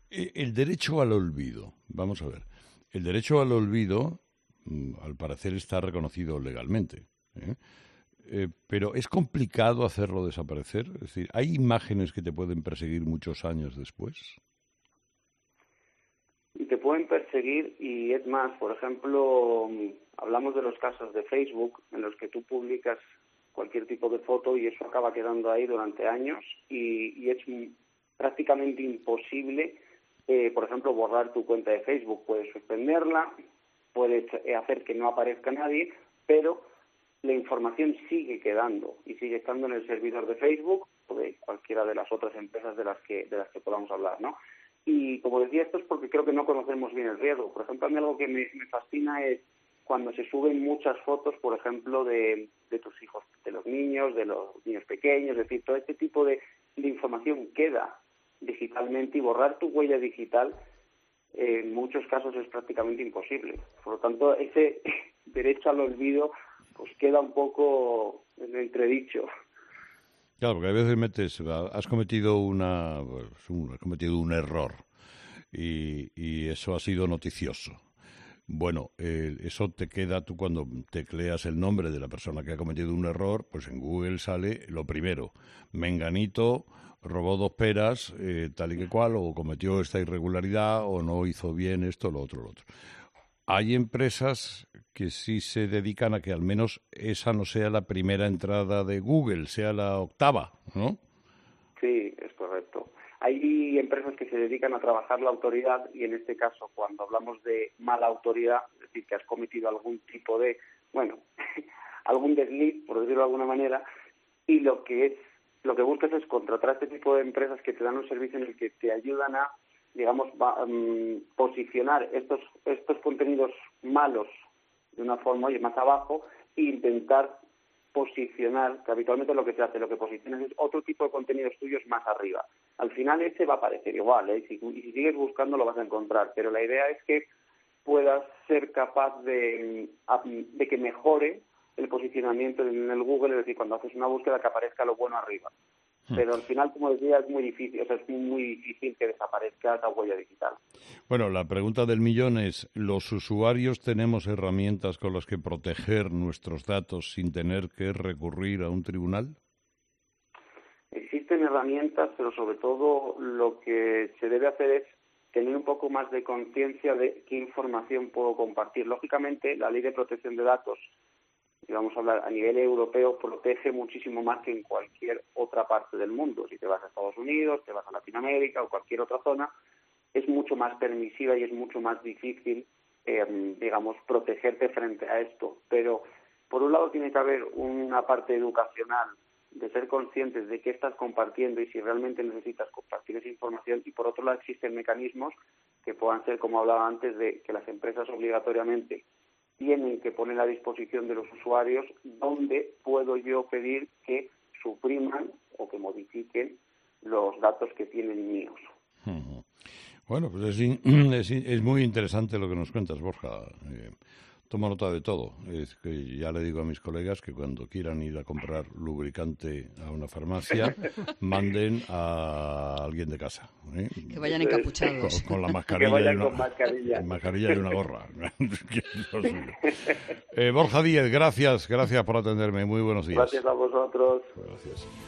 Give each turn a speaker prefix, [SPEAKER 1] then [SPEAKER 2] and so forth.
[SPEAKER 1] El derecho al olvido, vamos a ver. El derecho al olvido, al parecer, está reconocido legalmente, ¿eh? Pero es complicado hacerlo desaparecer. Es decir, ¿hay imágenes que te pueden perseguir muchos años después?
[SPEAKER 2] Y te pueden perseguir, y es más, por ejemplo, hablamos de los casos de Facebook en los que tú publicas cualquier tipo de foto y eso acaba quedando ahí durante años y es prácticamente imposible, por ejemplo, borrar tu cuenta de Facebook. Puedes suspenderla, puedes hacer que no aparezca nadie, pero la información sigue quedando y sigue estando en el servidor de Facebook o de cualquiera de las otras empresas de las que podamos hablar, ¿no? Y como decía, esto es porque creo que no conocemos bien el riesgo. Por ejemplo, a mí algo que me fascina es cuando se suben muchas fotos, por ejemplo, de tus hijos, de los niños pequeños, es decir, todo este tipo de información queda digitalmente y borrar tu huella digital en muchos casos es prácticamente imposible. Por lo tanto, ese derecho al olvido pues queda un poco en entredicho.
[SPEAKER 1] Claro, porque a veces has cometido has cometido un error y eso ha sido noticioso. Bueno, eso te queda tú cuando tecleas el nombre de la persona que ha cometido un error, pues en Google sale lo primero, Menganito robó 2 peras, tal y que cual, o cometió esta irregularidad, o no hizo bien esto, lo otro, lo otro. Hay empresas que sí se dedican a que al menos esa no sea la primera entrada de Google, sea la octava, ¿no?
[SPEAKER 2] Sí, es correcto. Hay empresas que se dedican a trabajar la autoridad y en este caso, cuando hablamos de mala autoridad, es decir, que has cometido algún tipo de, bueno, algún desliz, por decirlo de alguna manera, y lo que buscas es contratar a este tipo de empresas que te dan un servicio en el que te ayudan a, digamos, posicionar estos contenidos malos de una forma más abajo e intentar posicionar, que habitualmente lo que se hace, lo que posicionas es otro tipo de contenidos tuyos más arriba. Al final ese va a aparecer igual, ¿eh? Y si sigues buscando lo vas a encontrar, pero la idea es que puedas ser capaz de que mejore el posicionamiento en el Google, es decir, cuando haces una búsqueda que aparezca lo bueno arriba. Pero al final, como decía, es muy difícil, o sea, es muy difícil que desaparezca esa huella digital.
[SPEAKER 1] Bueno, la pregunta del millón es, ¿los usuarios tenemos herramientas con las que proteger nuestros datos sin tener que recurrir a un tribunal?
[SPEAKER 2] Existen herramientas, pero sobre todo lo que se debe hacer es tener un poco más de conciencia de qué información puedo compartir. Lógicamente, la Ley de Protección de Datos, y vamos a hablar a nivel europeo, protege muchísimo más que en cualquier otra parte del mundo. Si te vas a Estados Unidos, te vas a Latinoamérica o cualquier otra zona, es mucho más permisiva y es mucho más difícil, digamos, protegerte frente a esto. Pero, por un lado, tiene que haber una parte educacional de ser conscientes de qué estás compartiendo y si realmente necesitas compartir esa información. Y, por otro lado, existen mecanismos que puedan ser, como hablaba antes, de que las empresas obligatoriamente tienen que poner a disposición de los usuarios donde puedo yo pedir que supriman o que modifiquen los datos que tienen míos.
[SPEAKER 1] Uh-huh. Bueno, pues es muy interesante lo que nos cuentas, Borja. Toma nota de todo. Es que ya le digo a mis colegas que cuando quieran ir a comprar lubricante a una farmacia, manden a alguien de casa.
[SPEAKER 3] Que vayan encapuchados.
[SPEAKER 1] Con la mascarilla.
[SPEAKER 2] Que vayan con
[SPEAKER 1] mascarilla y una gorra. Borja Díez, gracias por atenderme. Muy buenos días.
[SPEAKER 2] Gracias a vosotros.
[SPEAKER 1] Gracias.